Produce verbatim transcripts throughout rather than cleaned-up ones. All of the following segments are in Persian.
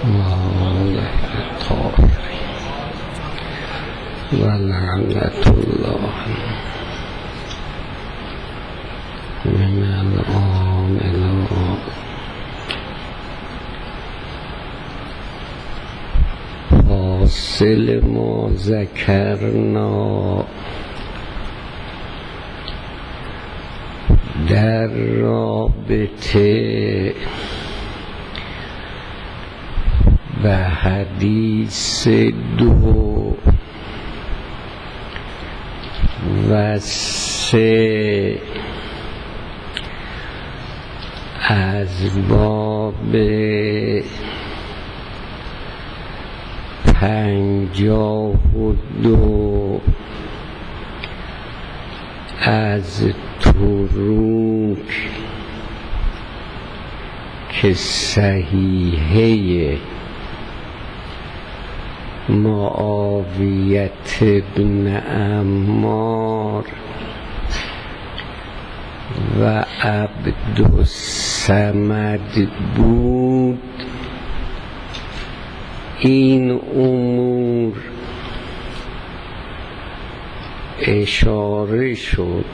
وآله الطاهرين ولعنة الله من الآن إلى حاصل ما ذکرنا در رابطه به حدیث دو و سه از باب پنجاه و دو از تروک که صحیحه معاویت ابن عمار و عبدالصمد بود، این امور اشاره شد،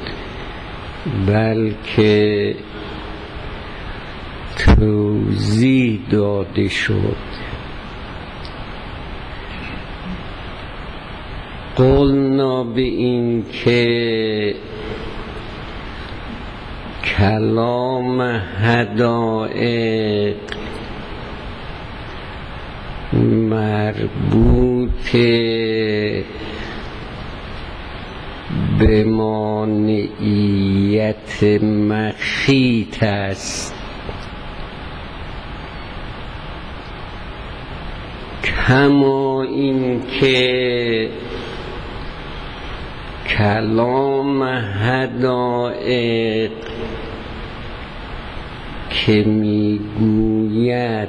بلکه توضیح داده شد. قلنا به این که کلام حدائق مربوط به مانعیت مخیط است، کما این که کلام حدائق که میگوید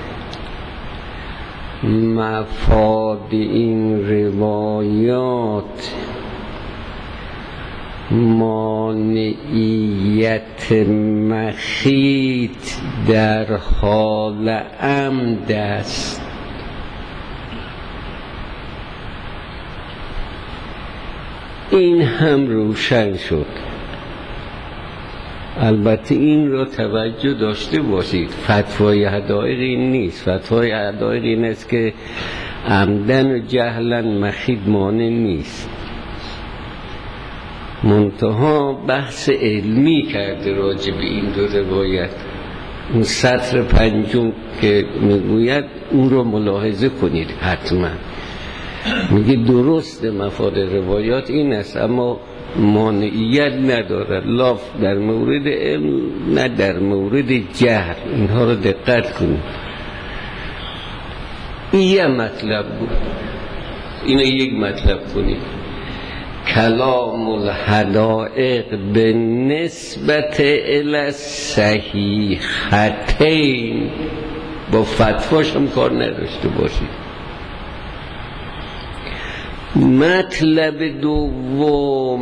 مفاد این روایات مانعیت مخیط در حال عمد است. این هم روشن شد. البته این را توجه داشته باشید، فتوای حدائق این نیست. فتوای حدائق این است که عمدن و جهلن مخیط مانع نیست، منتها بحث علمی کرده راجع به این دو روایت. اون سطر پنجم که میگوید اون رو ملاحظه کنید حتما. میگه درست مفاد روایات این است، اما مانعیت ندارد، لاف در مورد علم نه در مورد جهل. اینها رو دقت کنید. این یه مطلب بود، اینو یک مطلب کنید. کلام الحدائق به نسبت الی صحیحتین، با فتواش هم کار نداشته باشید. مطلب دوم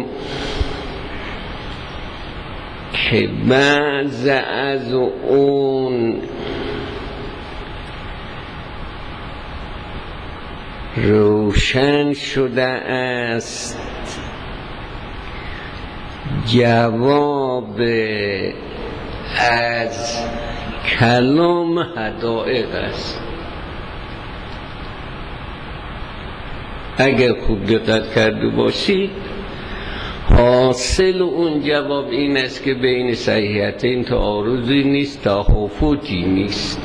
که بعض از اون روشن شده است، جواب از کلام حدائق است. اگر خوب دقت کرده باشید، حاصل اون جواب این است که بین صحیحتین تعارضی نیست، تهافتی نیست.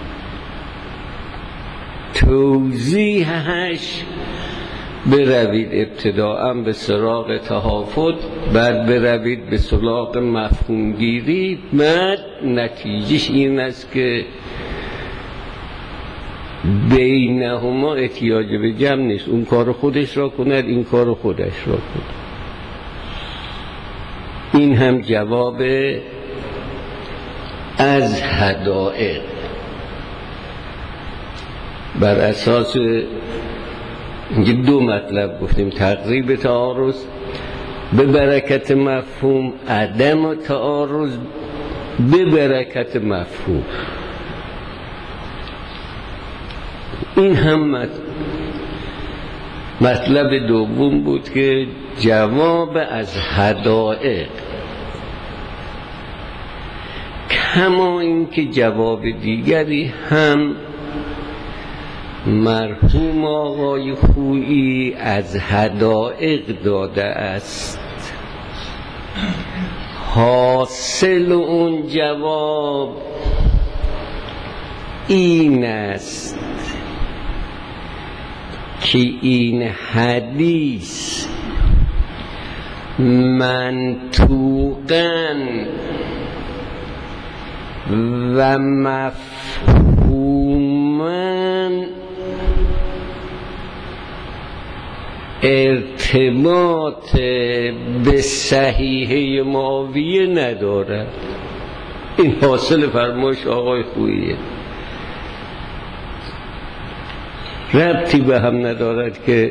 توضیحش بروید ابتداءً به سراغ تهافت، بعد بروید به سراغ مفهومگیری، بعد نتیجهش این است که بینهما احتیاج به جمع نیست. اون کار خودش را کند، این کار خودش را کند. این هم جواب از حدائق. بر اساس اینکه دو مطلب گفتیم، تقریب تعارض به برکت مفهوم، عدم تعارض به برکت مفهوم. این هم مطلب دوم بود که جواب از حدائق، کما این که جواب دیگری هم مرحوم آقای خویی از حدائق داده است. حاصل اون جواب این است که این حدیث منطوقاً و مفهوماً ارتباط به صحیحه معاویه ندارد. این حاصل فرمایش آقای خوییه، ربطی به هم ندارد که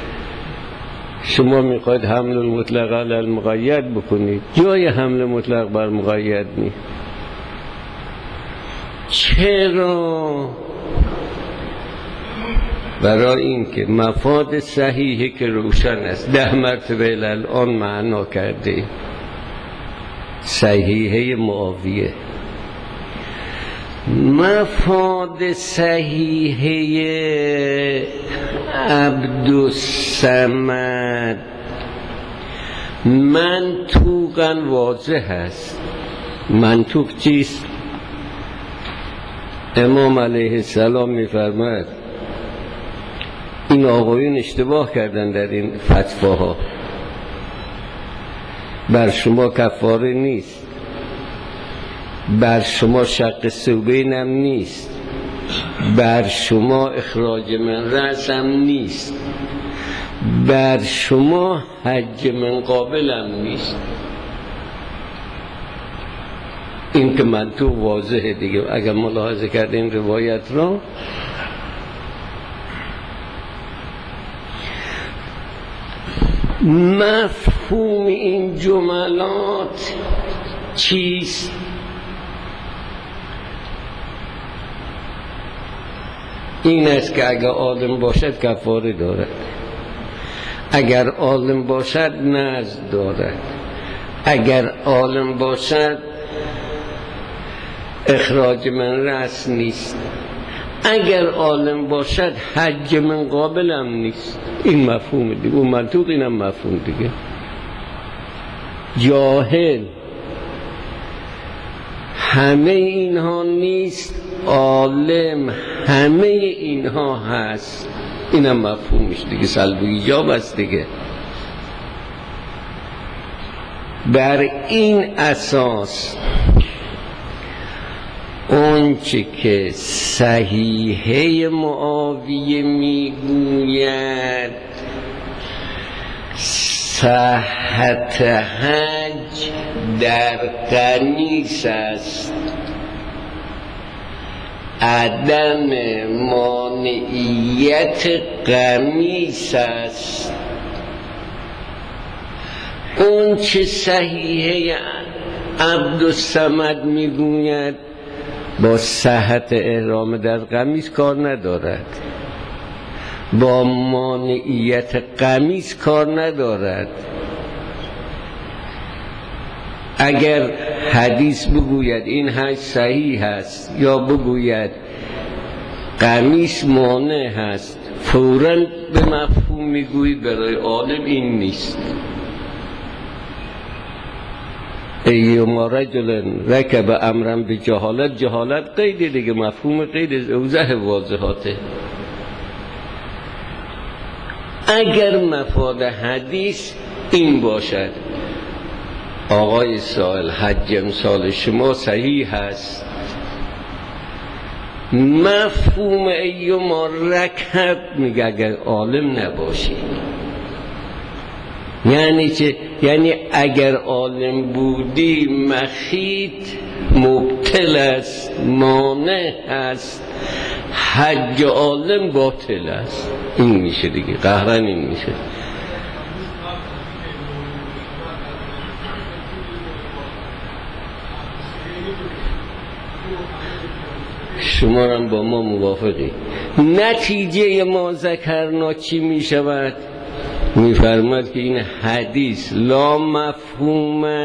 شما میخواید حمل المطلق علی المقید بکنید، جای حمل مطلق بر مقید نیست. چرا؟ برای این که مفاد صحیحه که روشن است، ده مرتبه الان معنا کرده صحیحه معاویه. مفاد صحیحه عبدالصمد منطوقاً واضح است. منطوق چیست؟ امام علیه السلام می‌فرماید این آقایون اشتباه کردن در این فتواها، بر شما کفاره نیست، بر شما شق ثوبین هم نیست، بر شما اخراج من رأس هم نیست، بر شما حج من قابل هم نیست. این که منطوق واضحه دیگه. اگر ملاحظه کردین روایت را، مفهوم این جملات چیست؟ این است که اگر عالم باشد کفاره دارد، اگر عالم باشد نذر دارد، اگر عالم باشد اخراج من رأس نیست، اگر عالم باشد حج من قابل هم نیست. این مفهوم دیگه، اون منطوق اینم مفهوم دیگه. جاهل همه اینها نیست، عالم همه اینها هست. اینم مفهومش دیگه، سلب و ایجاب است دیگه. بر این اساس اون چه که صحیحه معاویه میگوید صحت حج در قمیص است، عدم مانعیت قمیص است. اون چه صحیحه عبدالصمد میگوید با صحت احرام در قمیص کار ندارد، با مانعیت قمیص کار ندارد. اگر حدیث بگوید این حج صحیح است یا بگوید قمیص مانع هست، فوراً به مفهوم میگویید برای عالم این نیست. ایما رجل رکب امرا به جهالت، جهالت قید دیگه، مفهوم قید اوضح واضحاته. اگر مفاد حدیث این باشد آقای سائل حج امسال شما صحیح هست، مفهوم ایما رکب میگه اگر عالم نباشی. یعنی چه؟ یعنی اگر عالم بودی مخیط مبتل است، مانع است، حج عالم باطل است. این میشه دیگه، قهرن این میشه. شما هم با ما موافقی. نتیجه ما ذکرنا چی می شود؟ می فرماد که این حدیث لا مفهوما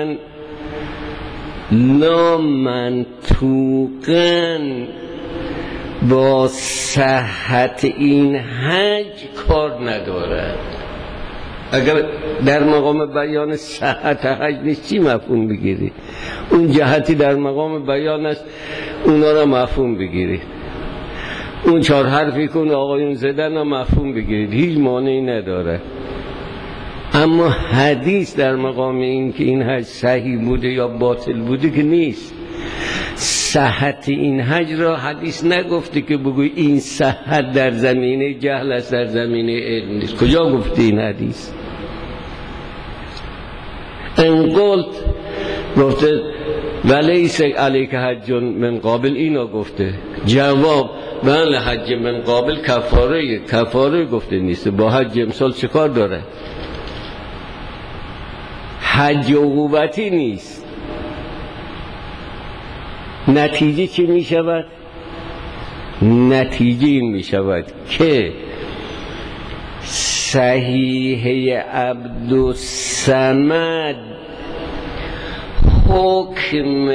لا منطوقا با صحت این حج کار ندارد. اگر در مقام بیان صحت حج نیست چی مفهوم بگیرید؟ اون جهتی در مقام بیان است، اونا را مفهوم بگیرید. اون چهار حرفی کن آقایون زدن را مفهوم بگیرید، هیچ مانعی نداره. اما حدیث در مقام این که این حج صحیح بوده یا باطل بوده که نیست. صحت این حج را حدیث نگفته که بگوی این صحت در زمینه جهل است، در زمینه علم نیست. کجا گفته این حدیث؟ ان قلت گفته ولیس علیک حج من قابل، اینا گفته. جواب بله حج من قابل کفاره، کفاره گفته نیست. با حج امسال چه کار داره؟ حج عقوبتی نیست. نتیجه چی می شود؟ نتیجه این می شود که صحیح عبدالصمد حکم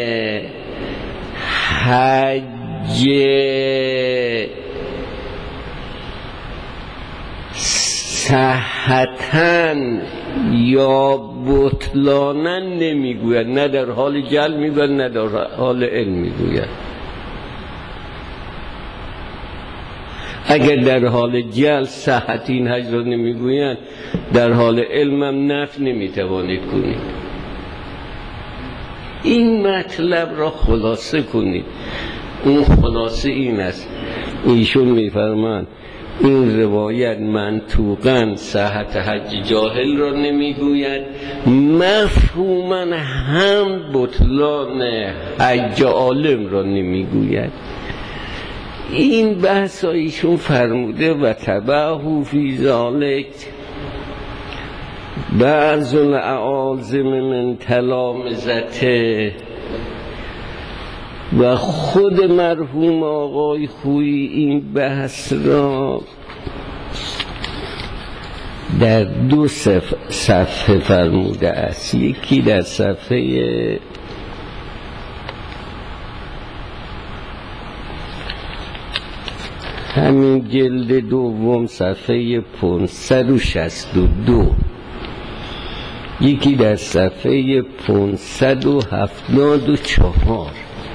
حج صحتن یا بطلانن نمیگوید، نه در حال جل میگوید نه در حال علم میگوید. اگر در حال جل صحت این حج را نمیگوید، در حال علم هم نفی نمیتوانید کنید. این مطلب را خلاصه کنید. اون خلاصه این است، ایشون میفرمان این روایت منطوقاً صحت حج جاهل را نمیگوید، مفهوماً هم بطلان حج عالم را نمیگوید. این بحث ایشون فرموده و تبعه فی ذالک بعض الاعاظم من تلامذته. و خود مرحوم آقای خویی این بحث را در دو صفحه فرموده است. یکی در صفحه همین جلد دوم صفحه پانصد و شصت و دو، یکی در صفحه پانصد و هفتاد و چهار.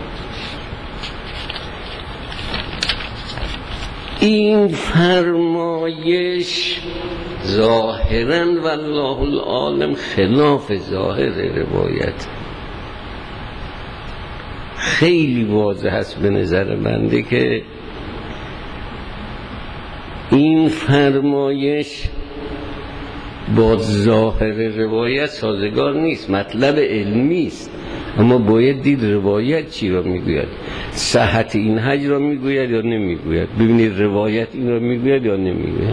این فرمایش ظاهراً والله العالم خلاف ظاهر روایت، خیلی واضح است به نظر بنده که این فرمایش با ظاهر روایت سازگار نیست. مطلب علمی است، اما باید دید روایت چی را میگوید. صحت این حج را میگوید یا نمیگوید؟ ببینید روایت این را میگوید یا نمیگوید.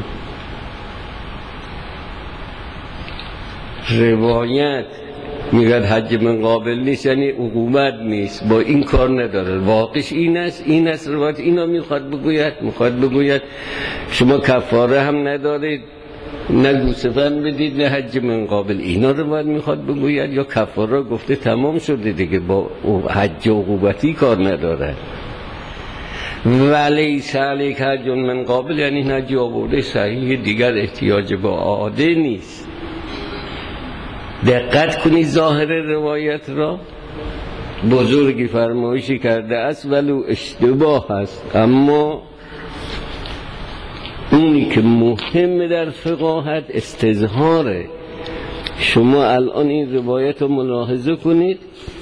روایت میگوید حج من قابل نیست یعنی عقوبت نیست، با این کار نداره. واقعش این است، این است روایت اینا میخواد بگوید. میخواد بگوید شما کفاره هم ندارید، نه گوسفند بدید نه حج من قابل. اینا رو باید میخواد بگوید، یا کفاره گفته تمام شده دیگه، با حج عقوبتی کار نداره. ولیس علیک حج من قابل یعنی حج آورده صحیح، دیگر احتیاج به عاده نیست. دقت کنید ظاهر روایت را. بزرگی فرمایشی کرده است ولو اشتباه است، اما اونی که مهم در فقاهت استظهاره. شما الان این روایت رو ملاحظه کنید.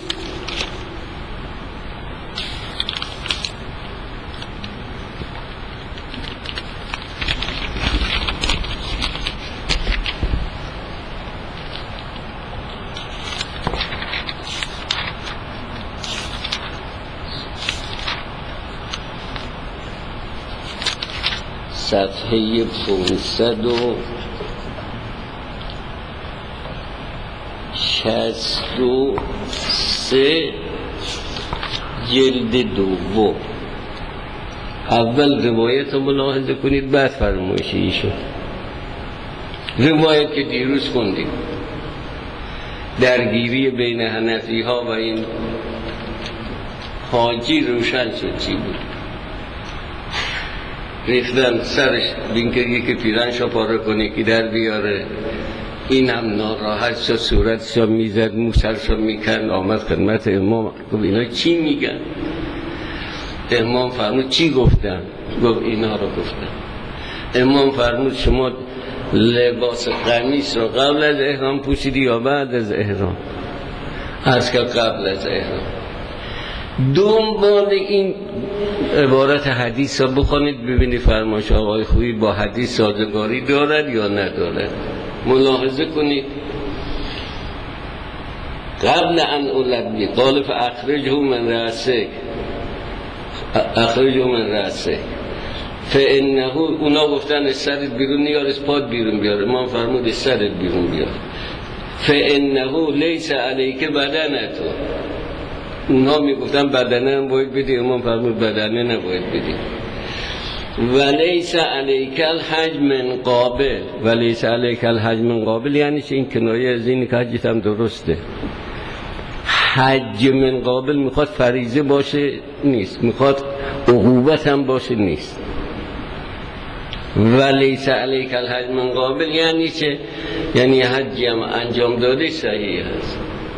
صفحه پانصد و شصت و سه جلد دوم. اول روایت رو ملاحظه کنید بعد فرمایش ایشون. روایت که دیروز خوندیم درگیری بین حنفی ها و این حاجی روشن شد چی بود. ریختن سرش بینکه یکی پیرنشو پاره کنه که در بیاره، این هم ناراحت شد صورتشو میزد موسرشو میکن، آمد خدمت امام گفت اینا چی میگن؟ امام فرمود چی گفتن؟ گفت اینا رو گفتن. امام فرمود شما لباس قمیص رو قبل از احرام پوشیدی یا بعد از احرام؟ از که قبل از احرام. دنبال این عبارت حدیث رو بخونید ببینید فرمایش آقای خویی با حدیث سازگاری دارد یا ندارد. ملاحظه کنید قبل ان اولبی قال فاخرجه من رأسه، اخرجه من رأسه فانه، اونا گفتن سرت بیرون نیار اسپاد بیرون بیار، امام فرمود سرت بیرون بیار. فانه لیس علیک بدنتو، اونا میگفتن بدنه هم باید بدی، امام فرمود بدنه نباید بدی. ولیس علیک الحج من قابل، ولیس علیک الحج من قابل یعنی چه؟ این کنایه از این که حجت هم درسته. حج من قابل میخواد فریضه باشه نیست، میخواد عقوبت هم باشه نیست. ولیس علیک الحج من قابل یعنی چه؟ یعنی حجی هم انجام داده صحیح هست.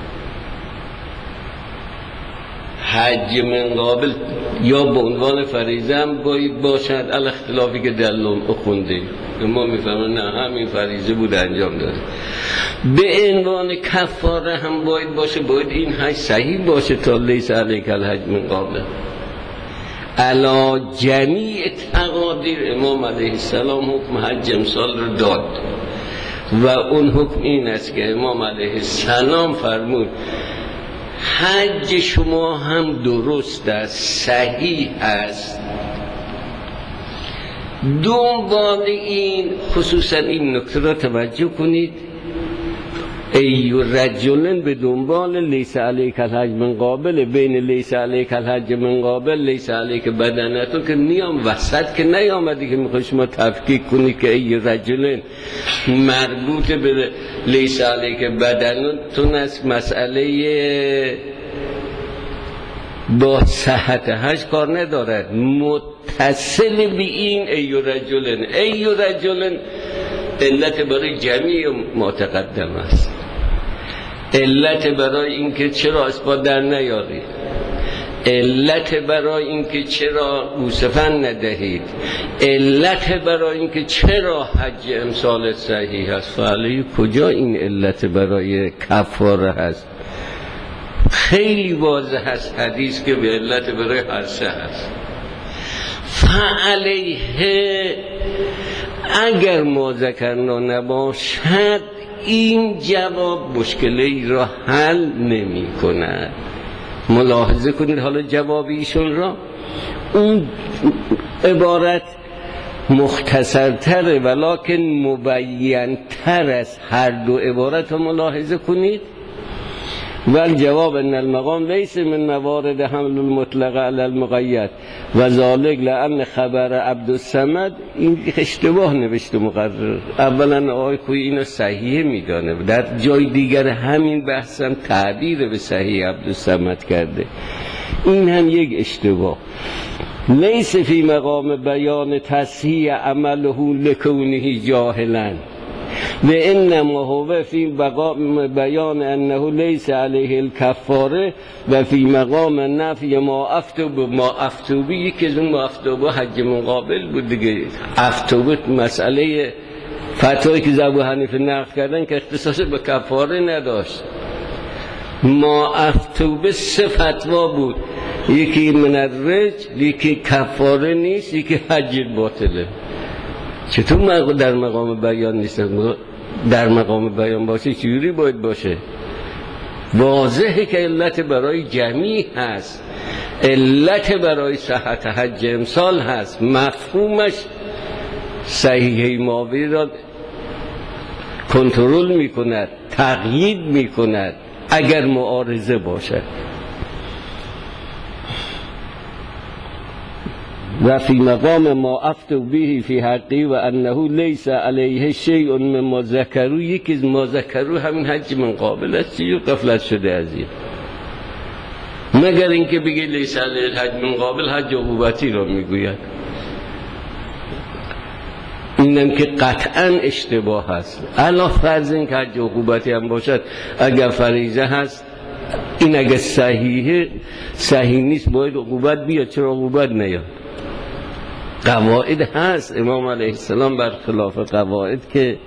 حج من قابل یا به عنوان فریضه هم باید باشد، علی اختلافی که دلم اخونده ما میفهمن نه همین فریضه بود انجام داده. به عنوان کفاره هم باید باشه، باید این حج صحیح باشه تا لیس علیک الحج من قابل. علا جمیع تقادیر امام علیه السلام حکم حج امسال رو داد و اون حکم این است که امام علیه السلام فرمود حج شما هم درست است، صحیح است. دنبال این خصوصا این نکته را توجه کنید، ای رجلن به دنبال لیس علیک الحج من قابل، بین لیس علیک الحج من قابل لیس علیک بدنتو که نیام وسط که نیامدی که میخوای شما تفکیک کنی که ای رجلن مربوط به لیس علیک بدنتون است، مسئله با صحت حج کار ندارد، متصل به این ای رجلن. ای رجلن علت برای جمعی ما تقدم است، علت برای اینکه چرا اسباد در نیارید، علت برای اینکه چرا گوسفند ندهید، علت برای اینکه چرا حج امسال صحیح است. فعلی کجا این علت برای کفاره هست؟ خیلی واضح هست حدیث که به علت برای هر سه هست. فعلیه اگر ما ذکرنا نباشد این جواب مشکلی را حل نمی کند. ملاحظه کنید حالا جواب ایشون را، اون عبارت مختصرتره ولکن مبینتر از هر دو عبارت رو ملاحظه کنید. ول جواب ان المقام لیس من موارد حمل المطلق علی المقید و ذالک لان خبر عبدالصمد، این اشتباه نوشته مقرر. اولا آقای خویی اینو صحیح میدانه، در جای دیگر همین بحثم تعبیر به صحیح عبدالصمد کرده، این هم یک اشتباه. لیس فی مقام بیان تصحیح عمله لکونه جاهلا و انما هو فی مقام بیان انه لیس علیه الکفاره و فی مقام نفی ما افتوب. ما افتوبی که از اون ما افتوب حج مقابل بود دیگه. افتوب مسئله فتوایی که ابو حنیفه نقل کردن که اختصاص به کفاره نداشت. ما افتوب سه فتوا بود، یکی من الرج، یکی کفاره نیست، یکی حج باطله. چطور در مقام بیان نیست؟ در مقام بیان باشه چجوری باید باشه؟ واضحه که علت برای جمعی هست، علت برای صحت حج امسال هست، مفهومش صحیحه ماوی را کنترل میکند، تقیید میکند اگر معارضه باشد. و فی مقام ما افتوا به فی حقی و انه لیس علیه شیء مما ذکروا، یکی از ما ذکروا همین حج من قابل است، چیزی غفلت شده از این، مگر اینکه بگه لیس علیه الحج من قابل، حج عقوبتی را میگوید. اینم که قطعا اشتباه هست. علا فرض این که حج عقوبتی هم باشد، اگر فریضه هست این اگر صحیحه، صحیح نیست باید عقوبت بیاد، چرا عقوبت نیاد؟ قواعد هست. امام علیه السلام برخلاف قواعد که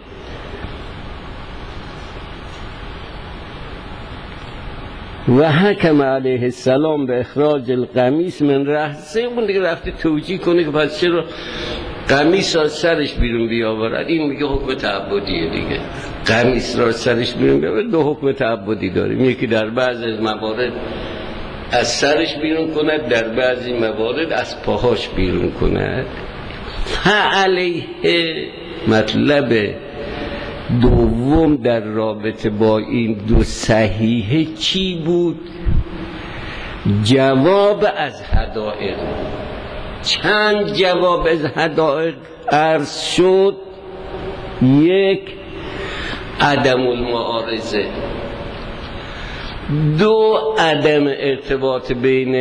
و حکم علیه السلام به اخراج القمیص من رأسه، اون دیگه رفته توجیه کنه که پس چرا قمیص را سرش بیرون بیاورد. این میگه حکم تعبدیه دیگه، قمیص را سرش بیرون بیاورد. دو حکم تعبدی داریم، یکی در بعض از موارد از سرش بیرون کند، در بعضی موارد از پاهاش بیرون کند. فعلیه مطلب دوم در رابطه با این دو صحیحه چی بود؟ جواب از حدائق. چند جواب از حدائق عرض شد؟ یک، عدم المعارضه. دو، عدم ارتباط بین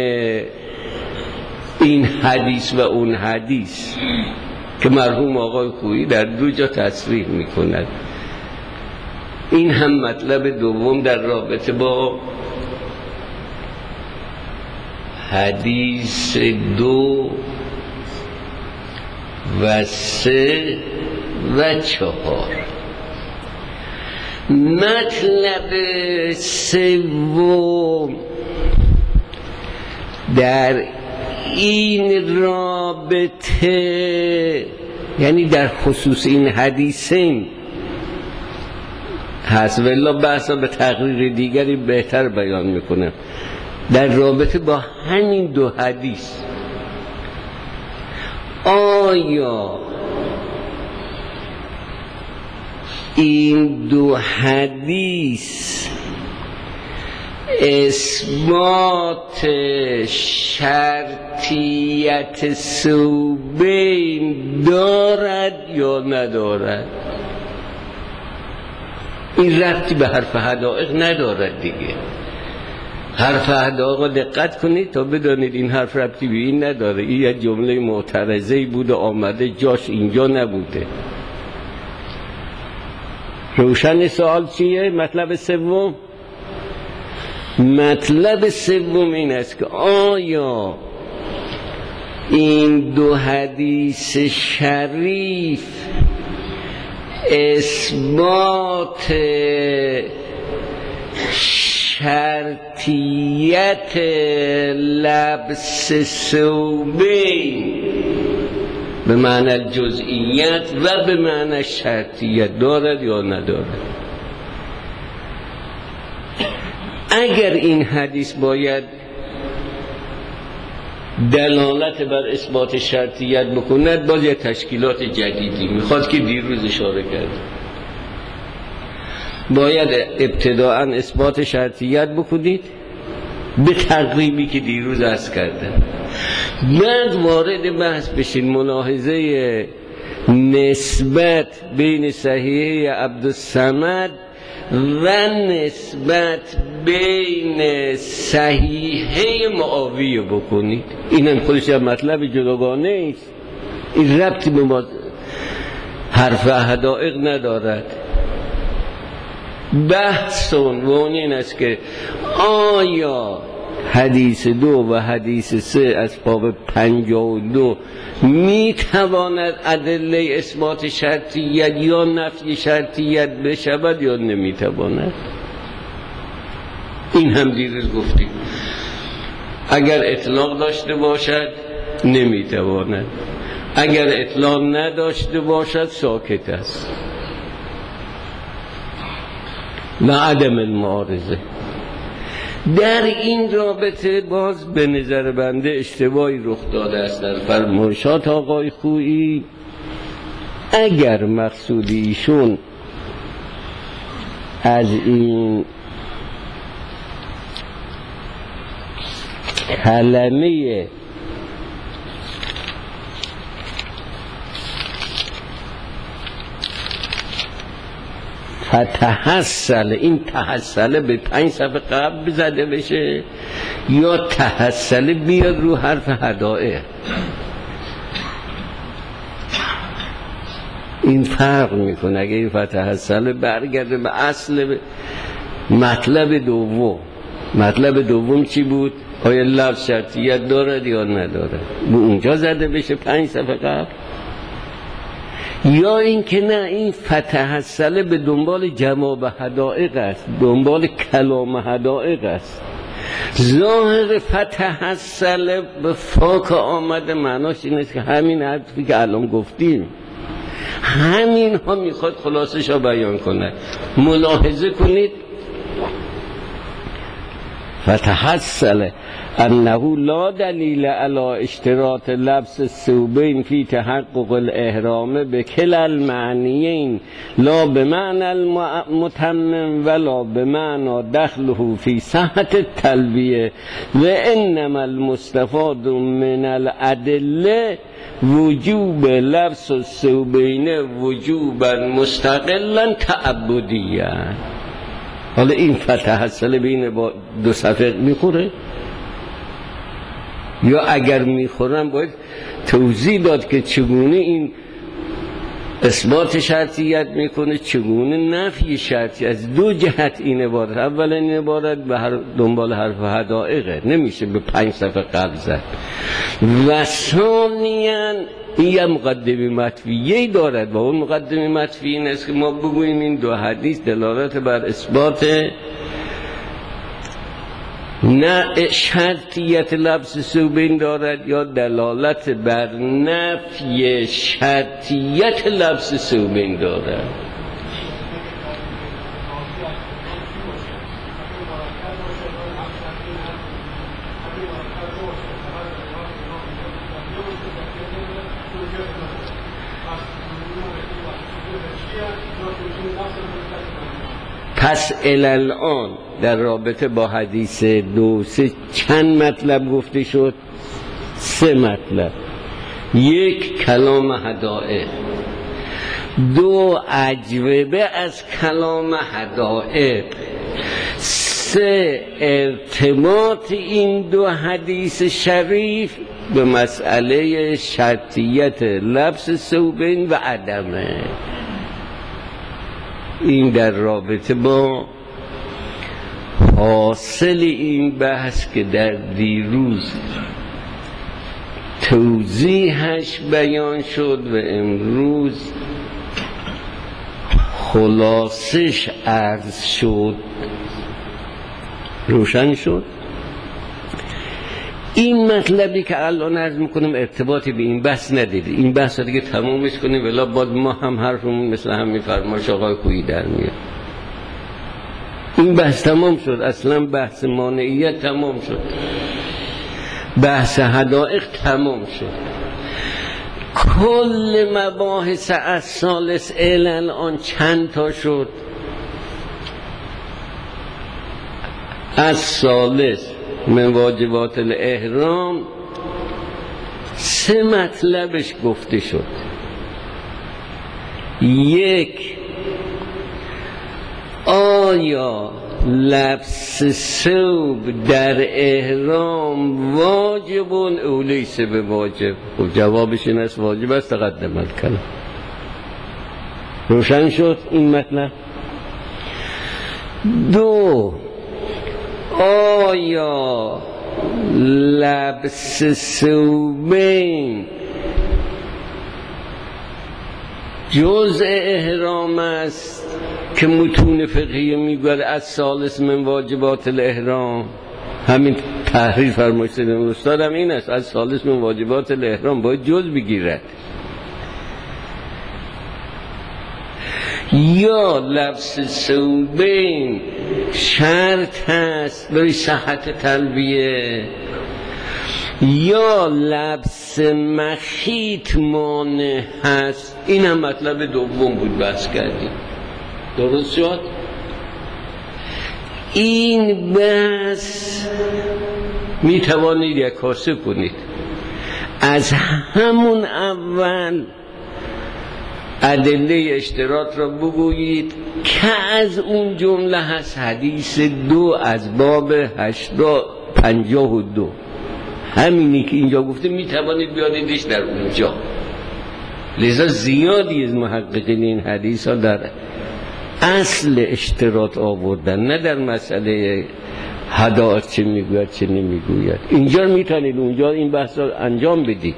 این حدیث و اون حدیث که مرحوم آقای خویی در دو جا تصریح میکند. این هم مطلب دوم در رابطه با حدیث دو و سه و چهار. مطلب سوم در این رابطه، یعنی در خصوص این حدیثین هست، والله بحثا به تقریر دیگری بهتر بیان میکنم. در رابطه با همین دو حدیث آیا این دو حدیث اثبات شرطیت صوبین دارد یا ندارد؟ این ربطی به حرف حدائق ندارد دیگه. حرف حدائق دقت کنید تا بدانید این حرف ربطی به این نداره. این یه جمله معترضه‌ای بوده آمده جاش اینجا نبوده. روشن سوال چیه؟ مطلب سوم، مطلب سوم این است که آیا این دو حدیث شریف اثبات شرطیت لبس ثوبین به معنی جزئیت و به معنی شرطیت دارد یا ندارد؟ اگر این حدیث باید دلالت بر اثبات شرطیت بکند، باز یک تشکیلات جدیدی میخواد که دیروز اشاره کرد. باید ابتداءً اثبات شرطیت بکنید به تقریبی که دیروز عرض کردم، بعد وارد بحث بشین ملاحظه نسبت بین صحیحه عبدالصمد و نسبت بین صحیحه معاویه بکنید. این خودش مطلب جداگانه است، این ربطی به ما حرف حدائق ندارد. بحث عنوان این است که آیا حدیث دو و حدیث سه از باب پنجاه و دو می تواند ادله اثبات شرطیت یا نفی شرطیت بشود یا نمی تواند؟ این هم دیروز گفتیم اگر اطلاق داشته باشد نمی تواند، اگر اطلاق نداشته باشد ساکت است. و عدم المعارضه در این رابطه باز به نظر بنده اشتباهی رخ داده است در فرمایشات آقای خویی. اگر مقصود ایشون از این کلمه فتحصل، این تحصل به پنج صفحه قبل زده بشه یا تحصل بیاد رو حرف هدائه. این فرق میکنه. اگه این فتحصل برگرده به اصل مطلب دوم. مطلب دوم چی بود؟ آیا لفظ شرطیت دارد یا ندارد؟ به اونجا زده بشه پنج صفحه قبل، یا این که نه، این فتحصل به دنبال جواب حدائق است، دنبال کلام حدائق است. ظاهر فتحصل به فاک آمده معناش این است که همین حرفی که الان گفتیم همین ها میخواد خلاصش ها بیان کنه. ملاحظه کنید فتحصل انه لا دلیل علی اشتراط لبس الثوبین فی تحقق الاحرام بکل المعنیین لا بمعنى المتمم ولا بمعنى دخله فی صحت التلبیه و انما المستفاد من الادله وجوب لبس الثوبین وجوبا مستقلا تعبدیا. حالا این فتحصل بین با دو صفحه میخوره؟ یا اگر میخورن باید توضیح داد که چگونه این اثبات شرطیت میکنه، چگونه نفی شرطی. از دو جهت این عبارت. اولا این عبارت به هر دنبال حرف حدائقه، نمیشه به پنج صفحه قبل زد. و ثانیاً این یه مقدمه مطفیه دارد و اون مقدمه مطفیه این است که ما بگوییم این دو حدیث دلالت بر اثبات نه شرطیت لبس ثوبین دارد یا دلالت بر نفی شرطیت لبس ثوبین دارد. پس الان در رابطه با حدیث دو سه چند مطلب گفته شد؟ سه مطلب. یک، کلام حدائق. دو، اجوبه از کلام حدائق. سه، ارتباط این دو حدیث شریف به مسئله شرطیت لبس ثوبین و عدمه. این در رابطه با حاصل این بحث که در دیروز توضیحش بیان شد و امروز خلاصش عرض شد، روشن شد. این مطلبی که الان عرض میکنم ارتباطی به این بحث ندیده. این بحث دیگه تمامش کنیم ولی بعد ما هم حرفمون مثل هم میفرماش آقای کویی در میاد. این بحث تمام شد. اصلا بحث مانعیت تمام شد، بحث حدائق تمام شد. کل مباحث از ثالث الان چند تا شد؟ از ثالث من واجبات الاحرام سه مطلبش گفته شد. یک، آیا لبس ثوب در احرام واجبون او لیس به واجب؟ خب جوابش این است واجب است، تقدمت کنم. روشن شد این مطلب. دو، آیا لبس ثوبین جزء احرام است که متون فقهی میگوید از ثالث من واجبات الاحرام؟ همین تحریر فرمایشتن استادم این است، از ثالث من واجبات الاحرام باید جز بگیرد. یا لبس ثوبین شرط هست برای صحت تلبیه، یا لبس مخیط مانع هست. این هم مطلب دوم بود بحث کردیم. درست شد؟ این بحث می توانید یک کاسه کنید. از همون اول ادله اشتراط را بگویید که از اون جمله هست حدیث دو از باب هشتاد پنجاه و دو. همینی که اینجا گفته میتوانید بیاریدش در اونجا. لذا زیادی از محققین این حدیث ها در اصل اشتراط آوردن، نه در مسئله هدایت چه میگوید چه نمیگوید. اینجا میتونید اونجا این بحث را انجام بدید.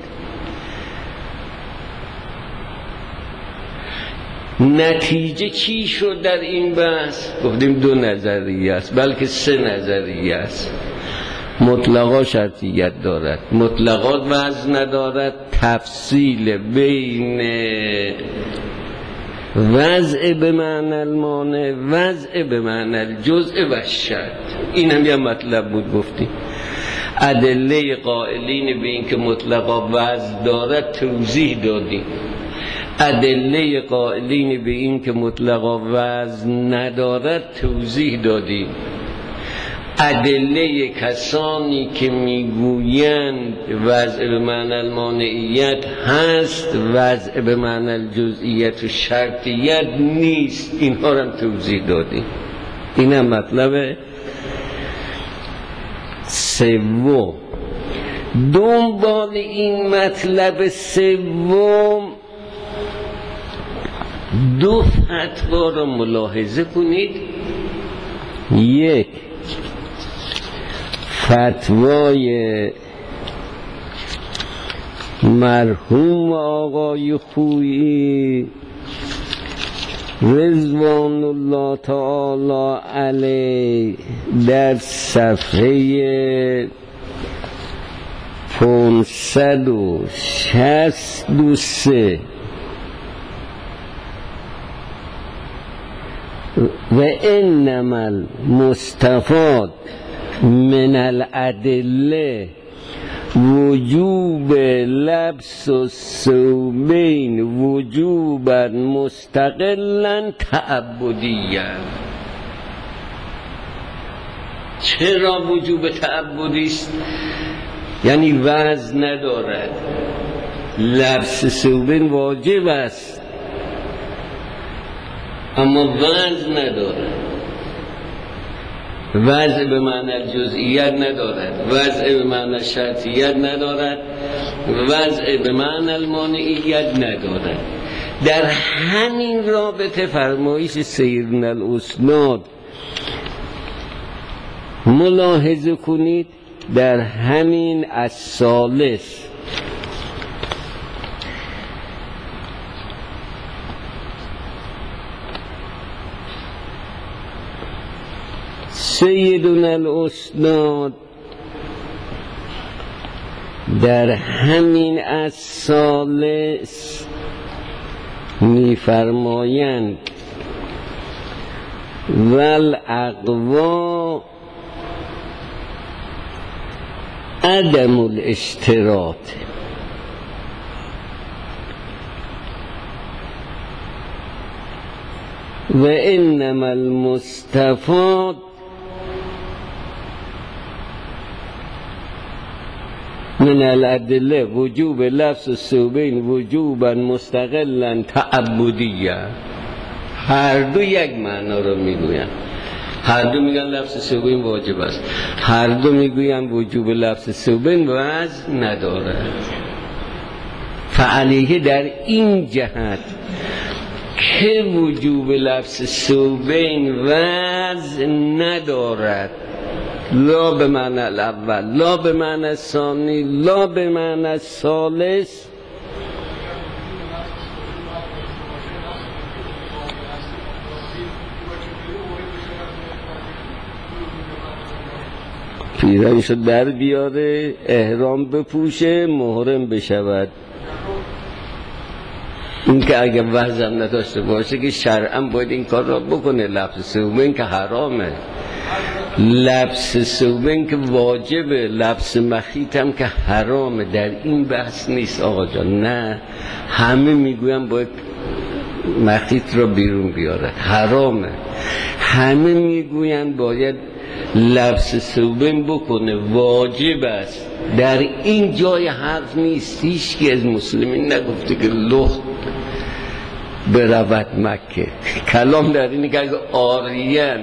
نتیجه چی شد در این بحث؟ گفتیم دو نظریه است، بلکه سه نظریه است. مطلقا شرطیت دارد، مطلقات وزن ندارد، تفصیل بین وضع به معنی المانع، وضع به معنی الجزء و شرط. این هم یه مطلب بود گفتیم. ادله قائلین به این که مطلقا وزن دارد توضیح دادیم. ادله قائلین به این که مطلقا وزن ندارد توضیح دادیم. ادله کسانی که میگویند وضع به معنی المانعیت هست، وضع به معنی الجزئیت و شرطیت نیست، اینها رو هم توضیح دادیم. این هم مطلب سوم. دنبال این مطلب سوم دو فتوا را ملاحظه کنید. یک، فتوای مرحوم آقای خویی رضوان الله تعالی علیه در صفحه پانصد و شصت و سه و انما المستفاد من الادله وجوب لبس الثوبین وجوبا مستقلا تعبدیا. چرا وجوب تعبدی است؟ یعنی وزن ندارد، لبس ثوبین واجب است اما وزن ندارد، وضع به معنی جزئیت ندارد، وضع به معنی شرطیت ندارد، وضع به معنی المانعیت ندارد. در همین رابطه فرمایش سیرن الاسناد ملاحظه کنید. در همین الثالث سیدنا الاسناد در همین الثالث می‌فرمایند والاقوا عدم الاشتراط. و انما المستفاد من الادله وجوب لبس الثوبین وجوبا مستقلا تعبدیا. هر دو یک معنا رو میگوین. هر دو میگن لبس ثوبین واجب است، هر دو میگوین وجوب لبس ثوبین وزن ندارد. فعلیه در این جهت که وجوب لبس ثوبین وزن ندارد، لا به معنی الاول لا به معنی ثانی لا به معنی ثالث، پیرنشو در بیاره، احرام بپوشه، محرم بشود. این که اگه وزن نداشته باشه که شرعاً باید این کار را بکنه. لبس ثوبین که حرامه، لبس ثوبین که واجبه، لبس مخیط هم که حرامه. در این بحث نیست آقا جان. نه، همه میگوین باید مخیط را بیرون بیاره، حرامه. همه میگوین باید لبس ثوبین بکنه، واجب است. در این جای حرف نیست. هیچ کی از مسلمین نگفته که لخت برود مکه. کلام در اینه که اگه آریان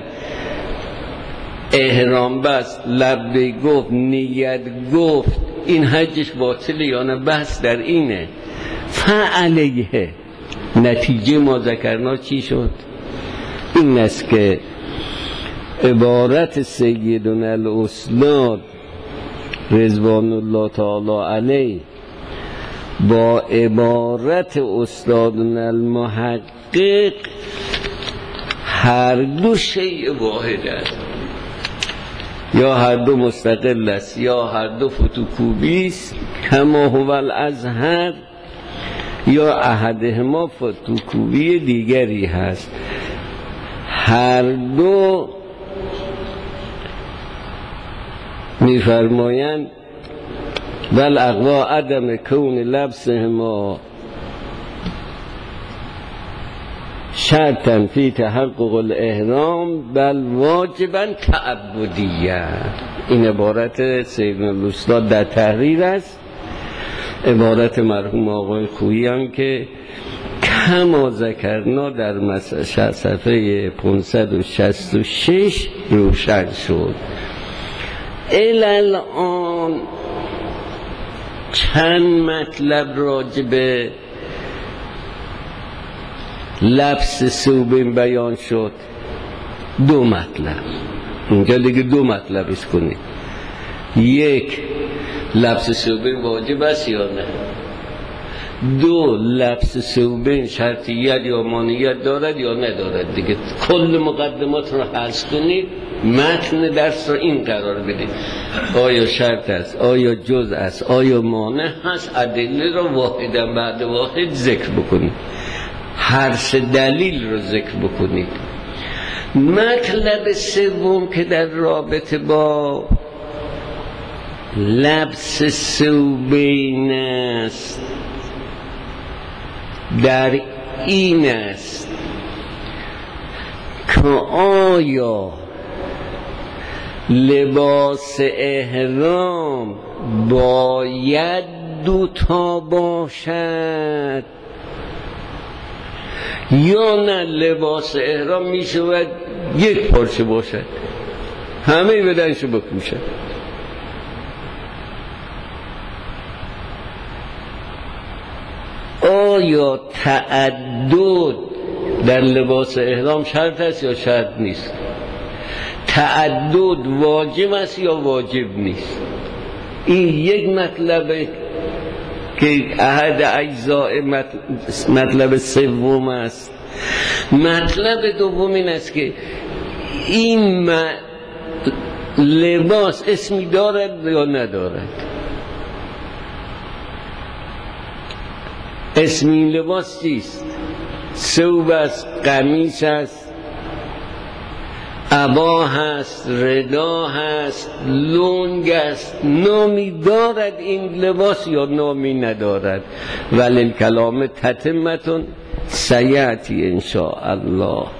احرام بست، لبیک گفت، نیت گفت، این حجش باطله یا نه؟ بحث در اینه. فعلیه نتیجه ما ذکرنا چی شد؟ این است که عبارت سیدنا الاستاد رضوان الله تعالی علیه با عبارت استادنا المحقق هر دو شیء واحد است، یا هر دو مستقل است یا هر دو فتوکوپی است، کما هو الازهر، یا احدهما فتوکوپی دیگری هست. هر دو می‌فرمایند بل اقوا عدم کون لبسهما شرطا فی تحقق الاحرام بل واجبا تعبدیه. این عبارت سیدنا الاستاد در تحریر است، عبارت مرحوم آقای خویی هم که کما ذکرنا در صفحه پانصد و شصت و شش روشن شد. الان چند مطلب راجب لبس ثوبین بیان شد؟ دو مطلب. اینجا دیگه دو مطلب است کنید. یک، لبس ثوبین واجب است یا نه؟ دو، لبس ثوبین شرطیت یا مانعیت دارد یا ندارد؟ دیگه کل مقدمات رو حذف کنید، متن درس رو این قرار بدید. آیا شرط است، آیا جزء است، آیا مانع هست؟ ادله رو واحدا بعد واحد ذکر بکنید، هر سه دلیل رو ذکر بکنید. مطلب سوم که در رابطه با لبس ثوبین است در این است که آیا لباس احرام باید دوتا باشد یا نه لباس احرام می شود یک پارچه باشد، همه بدنشو بپوشد؟ آیا تعدد در لباس احرام شرط است یا شرط نیست؟ تعدد واجب است یا واجب نیست؟ این یک مطلبه که احد اجزاء مطلب سوم است. مطلب دوم این است که این لباس اسمی دارد یا ندارد؟ اسم این لباس چیست؟ ثوب است، قمیص است، عبا هست، ردا هست، لنگ است، نامی دارد این لباس یا نامی ندارد؟ ولی کلام تتمتون سیعتی انشاءالله.